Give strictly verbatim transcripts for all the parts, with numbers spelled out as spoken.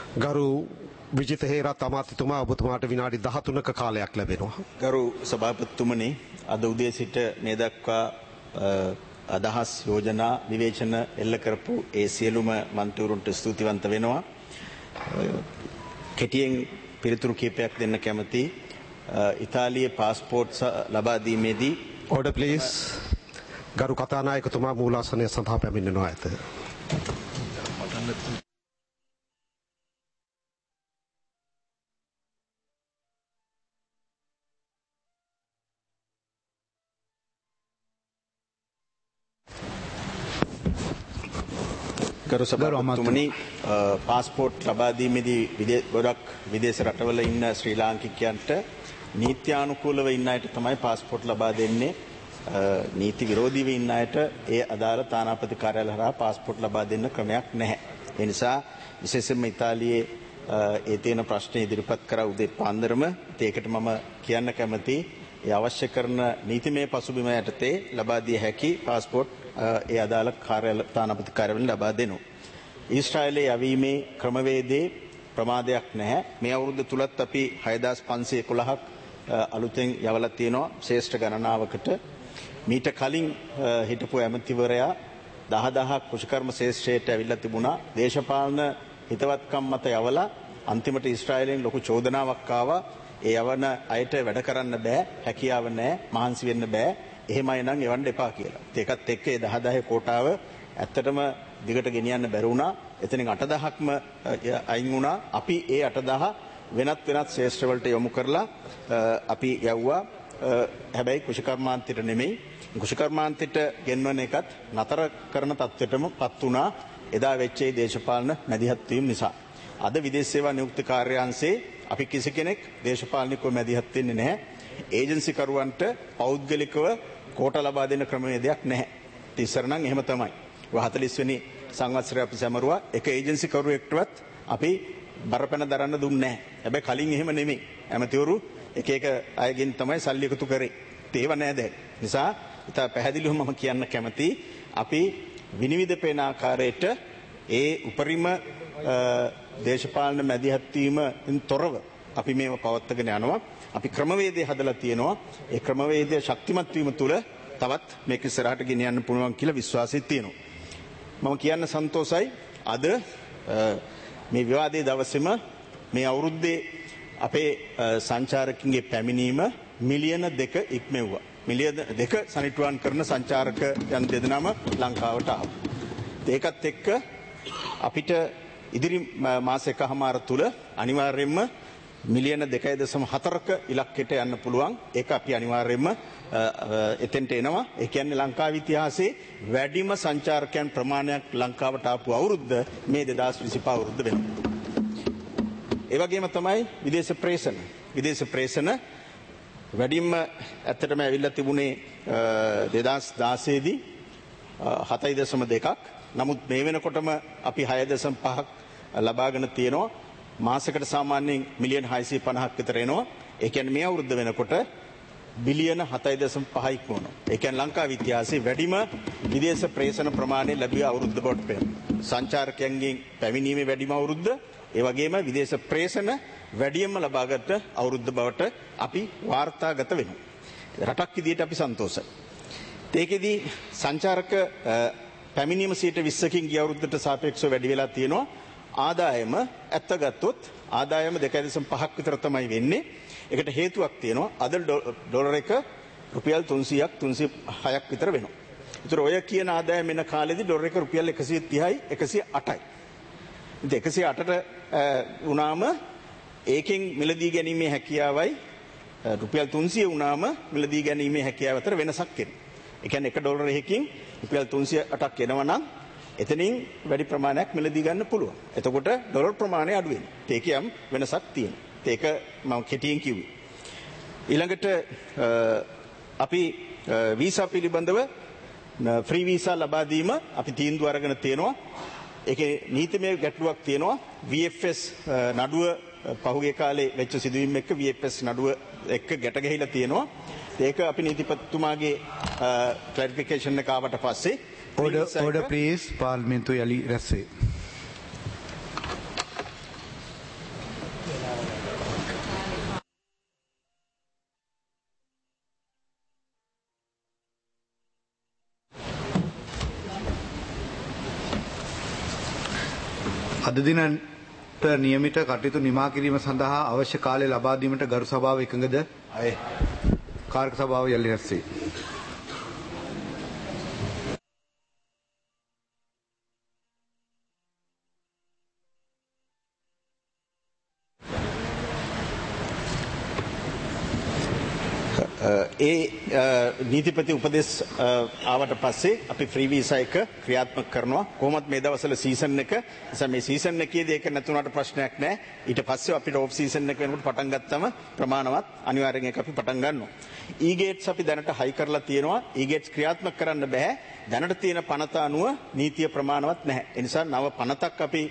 ගරු විජිත හේරත් අමාත්‍යතුමා ඔබතුමාට විනාඩි දහතුනක කාලයක් ලැබෙනවා. ගරු සභාපතිතුමනි, අද උදේ සිට මේ දක්වා අදහස් යෝජනා විවේචන එල්ල කරපු ඒ සියලුම මන්ත්‍රීවරුන්ට ස්තුතිවන්ත වෙනවා. කෙටියෙන් පිළිතුරු කීපයක් දෙන්න කැමති. ඉතාලියේ පාස්පෝර්ට් ලබා දීමේදී order please. ගරු කතානායකතුමා මූලාසනය සඳහා පැමිණෙනවා ඇත. ගරු සභාපතිතුමනි, පාස්පෝර්ට් ලබා දීමේදී ගොඩක් විදේශ රටවල ඉන්න ශ්‍රී ලාංකිකයන්ට නීත්‍යානුකූලව ඉන්න අයට තමයි පාස්පෝර්ට් ලබා දෙන්නේ. නීති විරෝධීව ඉන්න අයට ඒ අදාළ තානාපති කාර්යාලය හරහා පාස්පෝර්ට් ලබා දෙන්න ක්‍රමයක් නැහැ. ඒ නිසා විශේෂයෙන්ම ඉතාලියේ ඒ තියෙන ප්‍රශ්න ඉදිරිපත් කරා උදේ පාන්දරම. ඒකට මම කියන්න කැමති ඒ අවශ්‍ය කරන නීතිමය පසුබිම යටතේ ලබා දිය හැකි පාස්පෝර්ට් ඒ අදාළ කාර්යාල තානාපති කාර්යාලයෙන් ලබා දෙනවා. ඊශ්‍රායලයේ යවීමේ ක්‍රමවේදයේ ප්‍රමාදයක් නැහැ. මේ අවුරුද්ද තුලත් අපි හයදාස් පන්සිය එකොළහක් අලුතෙන් යවලා තියෙනවා ශ්‍රේෂ්ඨ ගණනාවකට. මීට කලින් හිටපු ඇමතිවරයා දහදහක් කෘෂිකර්ම ශ්‍රේෂ්ඨයට ඇවිල්ලා තිබුණා. දේශපාලන හිතවත්කම් මත යවලා අන්තිමට ඊශ්‍රායලයෙන් ලොකු චෝදනාවක් ආවා. ඒ යවන අයට වැඩ කරන්න බෑ, හැකියාව නැහැ, මහන්සි වෙන්න බෑ. එහෙමයි නම් එවන්න එපා කියලා. ඒකත් එක්ක ඒ දහදහේ කෝටාව ඇත්තටම දිගට ගෙනියන්න බැරි වුණා. එතනින් අටදහක්ම අයින් වුණා. අපි ඒ අටදහ වෙනත් වෙනත් ශ්‍රේෂ්ඨ වලට යොමු කරලා අපි යවුවා. හැබැයි කෘෂිකර්මාන්තයට නෙමෙයි. කෘෂිකර්මාන්තයට ගෙන්වන එකත් නතර කරන තත්ත්වයටම පත් වුණා එදා වෙච්ච ඒ දේශපාලන මැදිහත් වීම නිසා. අද විදේශ සේවා නියුක්ති කාර්යාංශයේ අපි කිසි කෙනෙක් දේශපාලනිකව මැදිහත් වෙන්නේ නැහැ. ඒජන්සි කරුවන්ට පෞද්ගලිකව කෝට ලබා දෙන ක්‍රමවේදයක් නැහැ. ඉතින් නම් එහෙම තමයි. හතළිස් වෙනි සංවත්සරය අපි සැමරුවා. එක ඒජන්සි කරුවෙක්ටවත් අපි බරපැන දරන්න දුන්නේ නැහැ. හැබැයි කලින් එහෙම නෙමෙයි. ඇමතිවරු එක එක අයගෙන් තමයි සල්ලි එකතු කරේ. ඒව නෑ දැන්. නිසා ඉතා පැහැදිලිව මම කියන්න කැමති අපි විනිවිද පේන ආකාරයට ඒ උපරිම දේශපාලන මැදිහත් වීමෙන් තොරව අපි මේව පවත්වාගෙන යනවා. අපි ක්‍රමවේදය හදලා තියෙනවා. ඒ ක්‍රමවේදය ශක්තිමත් වීම තුළ තවත් මේක ඉස්සරහට ගෙන යන්න පුළුවන් කියලා විශ්වාසය තියෙනවා. මම කියන්න සන්තෝසයි අද මේ විවාදයේ දවසේම මේ අවුරුද්දේ අපේ සංචාරකින්ගේ පැමිණීම මිලියන දෙක ඉක්මෙව්වා. මිලියන දෙක සනිටුවන් කරන සංචාරකයන් දෙදෙනාම ලංකාවට ආවා. ඒකත් එක්ක අපිට ඉදිරි මාස එකහමාර තුල අනිවාර්යයෙන්ම මිලියන දෙකයි දශම හතරක ඉලක්කයට යන්න පුළුවන්. ඒක අපි අනිවාර්යයෙන්ම එතෙන්ට එනවා. ඒ කියන්නේ ලංකාවේ ඉතිහාසයේ වැඩිම සංචාරකයන් ප්‍රමාණයක් ලංකාවට ආපු අවුරුද්ද මේ දෙදාස් විසිපහ අවුරුද්ද වෙනවා. ඒ වගේම තමයි විදේශ ප්‍රේෂණ. විදේශ ප්‍රේෂණ වැඩිම ඇත්තටම ඇවිල්ලා තිබුණේ දෙදාස් දාසය දී හතයි දශම දෙකක්. නමුත් මේ වෙනකොටම අපි හය දශම පහක් ලබාගෙන තියෙනවා. මාසයකට සාමාන්‍යයෙන් මිලියන හයසිය පනහක් විතර එනවා. ඒ කියන්නේ මේ අවුරුද්ද වෙනකොට බිලියන හතයි දශම පහ ඉක්මවනවා. ඒ කියන්නේ ලංකාවේ ඉතිහාසයේ වැඩිම විදේශ ප්‍රේෂණ ප්‍රමාණය ලැබිය අවුරුද්ද බවට පෙනෙනවා. සංචාරකයන්ගෙන් පැමිණීමේ වැඩිම අවුරුද්ද, ඒ වගේම විදේශ ප්‍රේෂණ වැඩියෙන්ම ලබාගත් අවුරුද්ද බවට අපි වාර්තාගත වෙනවා. රටක් විදියට අපි සන්තෝෂයි. ඒකෙදි සංචාරක පැමිණීම සීට විස්සකින් ගිය අවුරුද්දට සාපේක්ෂව වැඩි වෙලා තියෙනවා. ආදායම ඇත්ත ගත්තොත් ආදායම දෙකයි දශම පහක් විතර තමයි වෙන්නේ. ඒකට හේතුවක් තියෙනවා. අද ඩොලර් එක රුපියල් තුන්සියයක් තුන්සිය හයක් විතර වෙනවා. ඒතර ඔය කියන ආදායම එන කාලෙදි ඩොලර් එක රුපියල් එකසිය තිහයි එකසිය අටයි. ඉතින් එකසිය අටට වුණාම ඒකෙන් මිලදී ගැනීමේ හැකියාවයි රුපියල් තුන්සිය වුණාම මිලදී ගැනීමේ හැකියාව අතර වෙනසක් එනවා. ඒ කියන්නේ එක ඩොලර් එකකින් රුපියල් තුන්සිය අටක් එනවා නම් එතනින් වැඩි ප්‍රමාණයක් මිලදී ගන්න පුළුවන්. එතකොට ඩොලර් ප්‍රමාණය අඩු වෙනවා. ඒකෙන් වෙනසක් තියෙනවා. ඒක මම කෙටියෙන් කිව්වේ. ඊළඟට අපි වීසා පිළිබඳව ෆ්‍රී වීසා ලබා දීම අපි තීන්දුව අරගෙන තියෙනවා. ඒකේ නීතිමය ගැටලුවක් තියෙනවා. V F S නඩුව පහුගිය කාලේ වෙච්ච සිදුවීම් එක්ක V F S නඩුව එක්ක ගැට ගැහිලා තියෙනවා. ඒක අපි නීතිපතිතුමාගේ ක්ලැරිෆිකේෂන් එක ආවට පස්සේ order order please පාර්ලිමේන්තුව යලි රැස්වේ. අද දිනට නියමිත කටයුතු නිමා කිරීම සඳහා අවශ්‍ය කාලය ලබා දීමට ගරු සභාව එකඟද? අය කාර්ක සභාව යලි රැස්වේ. ඒ නීතිපති උපදෙස් ආවට පස්සේ අපි ෆ්‍රී වීසා එක ක්‍රියාත්මක කරනවා. කොහොමත් මේ දවස්වල සීසන් එක නිසා මේ සීසන් එකේදී ඒක නැතුණාට ප්‍රශ්නයක් නැහැ. ඊට පස්සේ අපිට ඕෆ් සීසන් එක වෙනකොට පටන් ගත්තම ප්‍රමාණවත් අනිවාර්යෙන් ඒක අපි පටන් ගන්නවා. ඊගේට්ස් අපි දැනට හයි කරලා තියෙනවා. ඊගේට්ස් ක්‍රියාත්මක කරන්න බෑ. දැනට තියෙන පනත අනුව නීතිය ප්‍රමාණවත් නැහැ. ඒ නිසා නව පනතක් අපි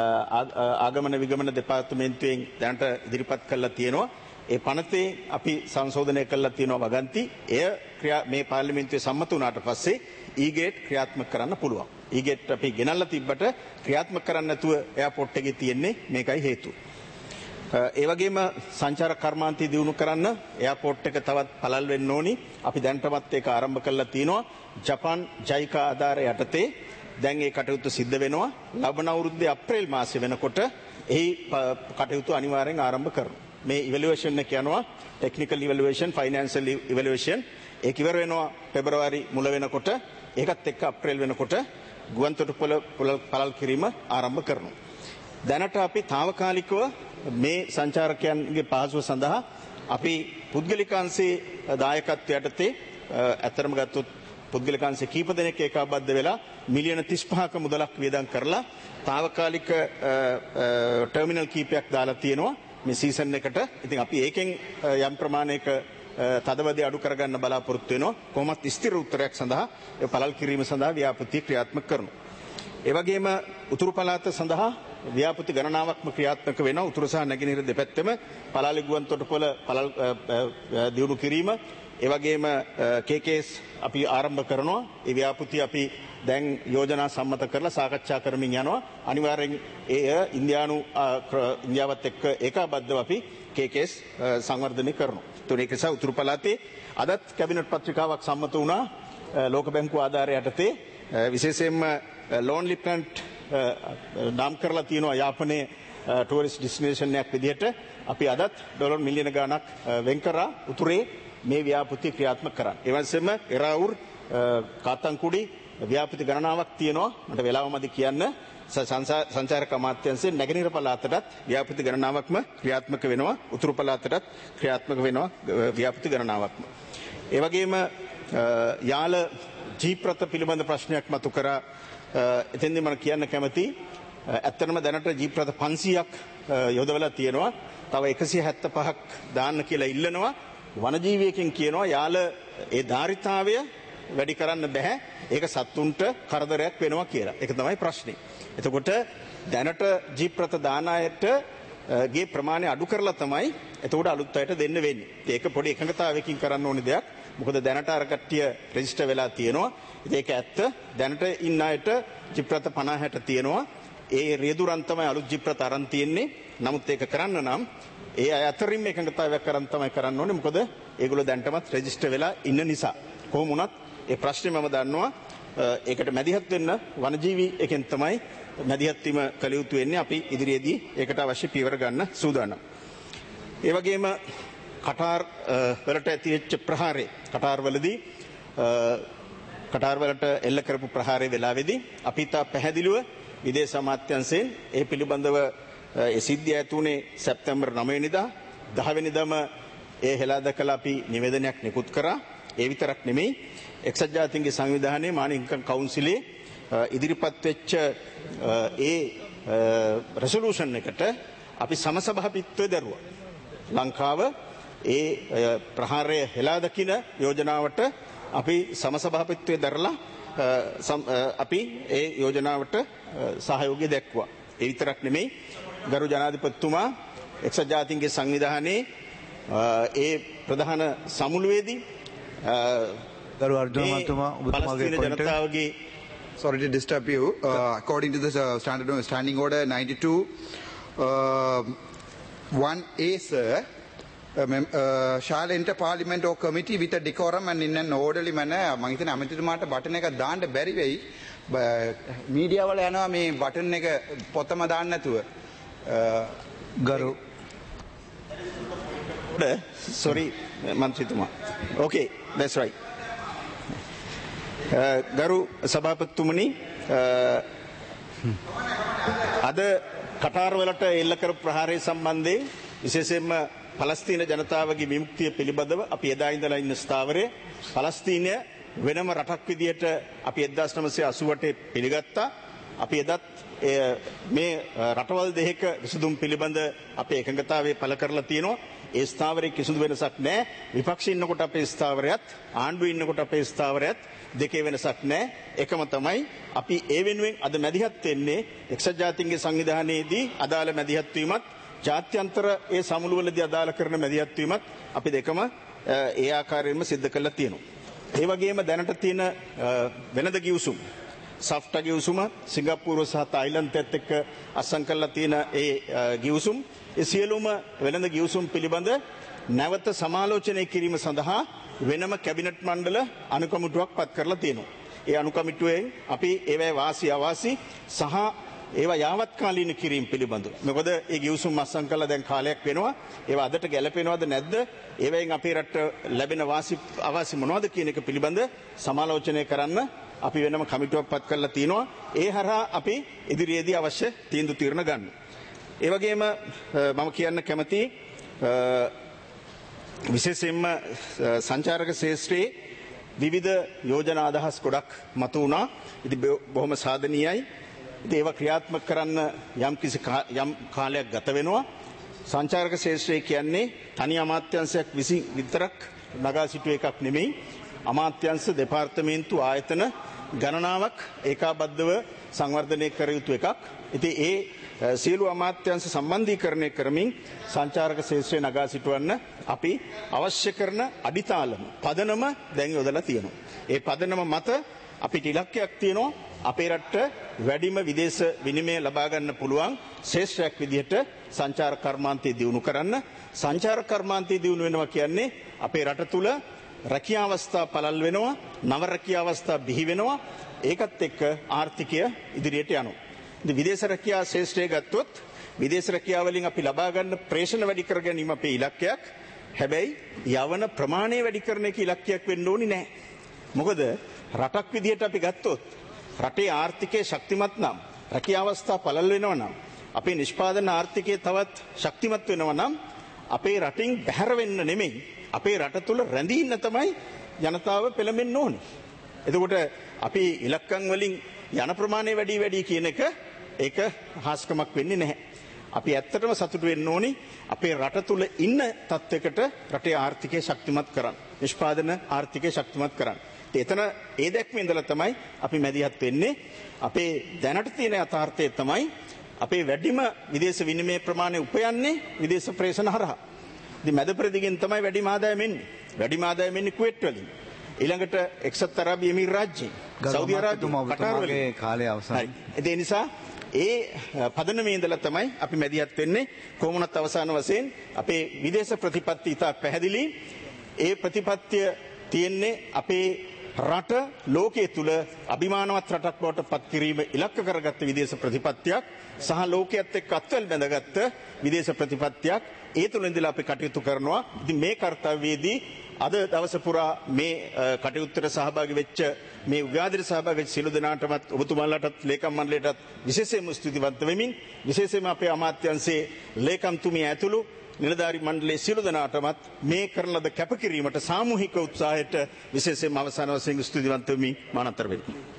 ආගමන විගමන දෙපාර්තමේන්තුවෙන් දැනට ඉදිරිපත් කරලා තියෙනවා. ඒ පනතේ අපි සංශෝධනය කළා තියෙනවා වගන්ති. එය ක්‍රියා මේ පාර්ලිමේන්තුවේ සම්මත වුණාට පස්සේ ඊගේට් ක්‍රියාත්මක කරන්න පුළුවන්. ඊගේට් අපි ගෙනල්ලා තිබ්බට ක්‍රියාත්මක කරන්න නැතුව එයාපෝට් එකේ තියෙන්නේ මේකයි හේතුව. ඒ වගේම සංචාරක කර්මාන්තය දියුණු කරන්න එයාපෝට් එක තවත් පළල් වෙන්න ඕනි. අපි දැනටමත් ඒක ආරම්භ කළා තියෙනවා. ජපාන් ජයිකා ආධාරය යටතේ දැන් ඒ කටයුතු සිද්ධ වෙනවා. ලබන අවුරුද්දේ අප්‍රේල් මාසෙ වෙනකොට එහි කටයුතු අනිවාර්යෙන් ආරම්භ කරනවා. මේ ඉවැලුවේෂන් එක යනවා ටෙක්නිකල් ඉවැලුවේෂන් ෆයිනෑන්ෂල් ඉවැලුවේෂන් ඒක ඉවර වෙනවා පෙබරවාරි මුල වෙනකොට ඒකත් එක්ක අප්‍රේල් වෙනකොට ගුවන්තොටුපළ පළල් කිරීම ආරම්භ කරනවා. දැනට අපි తాවකාලිකව මේ සංචාරකයන්ගේ පහසුව සඳහා අපි පුද්ගලිකාංශයේ දායකත්වයට යටතේ ඇත්තරම ගත්තොත් පුද්ගලිකාංශ කීප දෙනෙක් ඒකාබද්ධ වෙලා මිලියන තිස් පහක මුදලක් වියදම් කරලා తాවකාලික ටර්මිනල් කීපයක් දාලා තියෙනවා. මේ සීසන් එකට ඉතින් අපි ඒකෙන් යම් ප්‍රමාණයක තදවදේ අඩු කරගන්න බලාපොරොත්තු වෙනවා. කොහොමත් ස්ථිර උත්තරයක් සඳහා ඒ පළල් කිරීම සඳහා ව්‍යාපෘති ක්‍රියාත්මක කරනවා. ඒ වගේම උතුරු පළාත සඳහා ව්‍යාපෘති ගණනාවක්ම ක්‍රියාත්මක වෙනවා. උතුරු සහ නැගෙනහිර දෙපැත්තෙම පළාලි ගුවන්තොටුපළ පළල් දියුණු කිරීම ඒ වගේම කේකේස් අපි ආරම්භ කරනවා. ඒ ව්‍යාපෘති අපි දැන් යෝජනා සම්මත කරලා සාකච්ඡා කරමින් යනවා. අනිවාර්යෙන් ඒ ඉන්දියානු ඉන්දියාවත් එක්ක ඒකාබද්ධව අපි කේකේස් සංවර්ධනය කරනවා. ඒතකොට ඒක නිසා උතුරු පළාතේ අදත් කැබිනට් පත්‍රිකාවක් සම්මත වුණා ලෝක බැංකුව ආධාරය යටතේ විශේෂයෙන්ම ලෝන්ලි ප්ලැන්ට් නම් කරලා තියෙනවා යාපනයේ ටූරිස්ට් ඩෙස්ටිනේෂන් එකක් විදිහට අපි අදත් ඩොලර් මිලියන ගාණක් වෙන් කරා උතුරේ මේ ව්‍යාපෘති ක්‍රියාත්මක කරන්න. ඒ වගේම එරාවුර් කාතන්කුඩි ව්‍යාපෘති ගණනාවක් තියෙනවා. මට වෙලාව මදි කියන්න. සංචාරක අමාත්‍යාංශයෙන් නැගෙනහිර පළාතටත් ව්‍යාපෘති ගණනාවක්ම ක්‍රියාත්මක වෙනවා. උතුරු පළාතටත් ක්‍රියාත්මක වෙනවා ව්‍යාපෘති ගණනාවක්ම. ඒ වගේම යාල ජීප්‍රත පිළිබඳ ප්‍රශ්නයක් මතු කරා. එතෙන්දී මම කියන්න කැමති ඇත්තටම දැනට ජීප්‍රත පන්සීයක් යොදවලා තියෙනවා. තව එකසිය හැත්තෑ පහක් දාන්න කියලා ඉල්ලනවා. වනජීවියකින් කියනවා යාල ඒ ධාරිතාවය වැඩි කරන්න බෑ. ඒක සත්තුන්ට කරදරයක් වෙනවා කියලා. ඒක තමයි ප්‍රශ්නේ. එතකොට දැනට ජීප්‍රත දාන අයට ගේ ප්‍රමාණය අඩු කරලා තමයි එතකොට අලුත් අයට දෙන්න වෙන්නේ. ඒක පොඩි එකඟතාවයකින් කරන්න ඕනේ දෙයක්. මොකද දැනට අර කට්ටිය රෙජිස්ටර් වෙලා තියෙනවා. ඒක ඇත්ත. දැනට ඉන්න අයට ජීප්‍රත පනහට තියෙනවා. ඒ රියදුරන් තමයි අලුත් ජීප්‍රත අරන් තියෙන්නේ. නමුත් ඒක කරන්න නම් ඒ අය අතරින් එකඟතාවයක් කරන් තමයි කරන්න ඕනේ. මොකද ඒගොල්ලෝ දැනටමත් රෙජිස්ටර් වෙලා ඉන්න නිසා. කොහොම වුණත් ඒ ප්‍රශ්නේ මම දන්නවා. ඒකට මැදිහත් වෙන්න වනජීවි එකෙන් තමයි මැදිහත් වීම කළ යුතු වෙන්නේ. අපි ඉදිරියේදී ඒකට අවශ්‍ය පියවර ගන්න සූදානම්. ඒ වගේම කටාර් වලට ඇතිවෙච්ච ප්‍රහාරය කටාර් වලදී කටාර් වලට එල්ල කරපු ප්‍රහාරය වෙලාවේදී අපි තා පැහැදිලිව විදේශ අමාත්‍යාංශයෙන් ඒ පිළිබඳව ඒ සිද්ධිය ඇතුනේ සැප්තැම්බර් නවය වෙනිදා දහ වෙනිදාම ඒ හෙලා දැකලා අපි නිවේදනයක් නිකුත් කරා. ඒ විතරක් නෙමෙයි එක්සත් ජාතීන්ගේ සංවිධානයේ මානවික කවුන්සිලේ ඉදිරිපත් වෙච්ච ඒ රෙසොලූෂන් එකට අපි සමසභාපතිත්වය දරුවා. ලංකාව ඒ ප්‍රහාරය හෙලා දකින යෝජනාවට අපි සමසභාපතිත්වය දරලා අපි ඒ යෝජනාවට සහයෝගය දැක්වුවා. ඒ විතරක් නෙමෙයි ගරු ජනාධිපතිතුමා එක්සත් ජාතීන්ගේ සංවිධානයේ ඒ ප්‍රධාන සමුළුවේදී ගරු අර්ජුන මහත්මයා ඔබතුමාගේ ජනතාවගේ sorry to disturb you uh, according to the uh, standard standing order ninety-two uh, one A sir uh, mem- uh, shall enter parliament or committee with a decorum and in an orderly manner. මම හිතන්නේ අමතිතුමාට button එකක් දාන්න බැරි වෙයි. Media වල යනවා මේ button එක පොතම දාන්න නැතුව. ගරු sorry මන්ත්‍රීතුමා. Okay, that's right. Uh, ගරු සභාපතිතුමනි uh, අද කටාර් වලට එල්ල කර ප්‍රහාරය සම්බන්ධයෙන් විශේෂයෙන්ම පලස්තීන ජනතාවගේ විමුක්තිය පිළිබඳව අපි එදා ඉඳලා ඉන්න ස්ථාවරය පලස්තීනය වෙනම රටක් විදියට අපි එක්දාස් නවසිය අසූ අටේ පිළිගත්තා. අපි එදත් මේ රටවල් දෙකක විසඳුම් පිළිබඳ අපේ එකඟතාවය පළ කරලා තියෙනවා. ඒ ස්ථාවරයේ කිසිදු වෙනසක් නැහැ. විපක්ෂයේ ඉන්නකොට අපේ ස්ථාවරයත් ආණ්ඩුවේ ඉන්නකොට අපේ ස්ථාවරයත් දෙකේ වෙනසක් නැහැ. එකම තමයි අපි ඒ වෙනුවෙන් අද මැදිහත් වෙන්නේ එක්සත් ජාතීන්ගේ සංවිධානයේදී අදාළ මැදිහත් වීමත් ජාත්‍යන්තර ඒ සමුළුවලදී අදාළ කරන මැදිහත් වීමත් අපි දෙකම ඒ ආකාරයෙන්ම සිද්ධ කරලා තියෙනවා. ඒ වගේම දැනට තියෙන වෙනද ගිවිසුම් සෆ්ටා ගිවිසුම සිංගප්පූරුව සහ තායිලන්තයත් එක්ක අත්සන් කරලා තියෙන ඒ ගිවිසුම් ඒ සියලුම වෙනද ගිවිසුම් පිළිබඳ නැවත සමාලෝචනය කිරීම සඳහා වෙනම කැබිනට් මණ්ඩල අනුකමිටුවක් පත් කරලා තියෙනවා. ඒ අනුකමිටුවෙන් අපි ඒවැ වාසි අවාසි සහ ඒවා යාවත්කාලීන කිරීම පිළිබඳව. මොකද ඒ ගිවිසුම් අත්සන් කළා දැන් කාලයක් වෙනවා. ඒවා අදට ගැලපෙනවද නැද්ද? ඒවෙන් අපේ රට ලැබෙන වාසි අවාසි මොනවද කියන එක පිළිබඳ සමාලෝචනය කරන්න අපි වෙනම කමිටුවක් පත් කරලා තිනවා. ඒ හරහා අපි ඉදිරියේදී අවශ්‍ය තීන්දුව తీරන ගන්න. ඒ වගේම මම කියන්න කැමතියි විශේෂයෙන්ම සංචාරක ශාස්ත්‍රයේ විවිධ යෝජනා අදහස් ගොඩක් මතු වුණා. ඉතින් බොහොම සාධනීයයි. ඉතින් ඒවා ක්‍රියාත්මක කරන්න යම් කිසි යම් කාලයක් ගත වෙනවා. සංචාරක ශාස්ත්‍රය කියන්නේ තනි අමාත්‍යාංශයක් විසින් විතරක් නගා සිටු එකක් නෙමෙයි. අමාත්‍යාංශ දෙපාර්තමේන්තු ආයතන ගණනාවක් ඒකාබද්ධව සංවර්ධනය කර යුතු එකක්. ඉතින් ඒ සියලු අමාත්‍යාංශ සම්බන්ධීකරණය කරමින් සංචාරක ශාස්ත්‍රය නගා සිටවන්න අපි අවශ්‍ය කරන අඩිතාලම පදනම දැන් යොදලා තියෙනවා. ඒ පදනම මත අපිට ඉලක්කයක් තියෙනවා අපේ රටට වැඩිම විදේශ විනිමය ලබා ගන්න පුළුවන් ශාස්ත්‍රයක් විදිහට සංචාර කර්මාන්තය දියුණු කරන්න. සංචාර කර්මාන්තය දියුණු වෙනවා කියන්නේ අපේ රට තුල රැකියා අවස්ථා පළල් වෙනවා, නව රැකියා අවස්ථා බිහි වෙනවා. ඒකත් එක්ක ආර්ථිකය ඉදිරියට යනවා. ඉතින් විදේශ රැකියා ශාස්ත්‍රය ගත්තොත් විදේශ රැකියාව වලින් අපි ලබා ගන්න ප්‍රේෂණ වැඩි කර ගැනීම අපේ ඉලක්කයක්. හැබැයි යවන ප්‍රමාණය වැඩි කරන එක ඉලක්කයක් වෙන්න ඕනේ නැහැ. මොකද රටක් විදිහට අපි ගත්තොත් රටේ ආර්ථිකය ශක්තිමත් නම් රැකියා අවස්ථා පළල් වෙනවා නම් අපේ නිෂ්පාදන ආර්ථිකය තවත් ශක්තිමත් වෙනවා නම් අපේ රටින් බැහැර වෙන්න නෙමෙයි අපේ රට තුල රැඳී ඉන්න තමයි ජනතාව පෙළඹෙන්න ඕනේ. එතකොට අපි ඉලක්කම් වලින් යන ප්‍රමාණය වැඩි වැඩි කියන එක ඒක හාස්කමක් වෙන්නේ නැහැ. අපි ඇත්තටම සතුටු වෙන්න ඕනේ අපේ රට තුල ඉන්න තත්වයකට රටේ ආර්ථිකය ශක්තිමත් කරන්න. නිෂ්පාදන ආර්ථිකය ශක්තිමත් කරන්න. එතන ඒ දැක්මේ ඉඳලා තමයි අපි මැදිහත් වෙන්නේ. අපේ දැනට තියෙන යථාර්ථය තමයි අපේ වැඩිම විදේශ විනිමය ප්‍රමාණය උපයන්නේ විදේශ ප්‍රේෂණ හරහා. ඉතින් මැද ප්‍රදේශයෙන් තමයි වැඩිම ආදායම එන්නේ. වැඩිම ආදායම එන්නේ කුවේට් වලින්. ඊළඟට එක්සත් අරාබි එමිරාත් රාජ්‍යයෙන්, සෞදි අරාබිය, කටාර් වලින් කාලය අවසන්. ඒ නිසා ඒ පදනමේ ඉඳලා තමයි අපි මැදිහත් වෙන්නේ. කොමුණත් අවසාන වශයෙන් අපේ විදේශ ප්‍රතිපත්ති ඉතා පැහැදිලි. ඒ ප්‍රතිපත්තිය තියෙන්නේ අපේ රට ලෝකයේ තුල අභිමානවත් රටක් බවට පත් කිරීම ඉලක්ක කරගත්ත විදේශ ප්‍රතිපත්තියක් සහ ලෝකයේත් එක්ක අත්වැල් බැඳගත්ත විදේශ ප්‍රතිපත්තියක්. ඒ තුල ඉඳලා අපි කටයුතු කරනවා. ඉතින් මේ කාර්යවේදී අද දවස පුරා මේ කටයුත්තට සහභාගී වෙච්ච මේ උගාදිර සහභාගී වෙච්ච සියලු දෙනාටමත් ඔබතුමාලාටත් ලේකම් මණ්ඩලයටත් විශේෂයෙන්ම ස්තුතිවන්ත වෙමින් විශේෂයෙන්ම අපේ අමාත්‍යාංශයේ ලේකම්තුමිය ඇතුළු නිලධාරි මණ්ඩලයේ සියලු දෙනාටමත් මේ කරන ලද කැපකිරීමට සාමූහික උත්සාහයට විශේෂයෙන්ම අවසාන වශයෙන් ස්තුතිවන්ත වෙමින් මානතර වෙමි.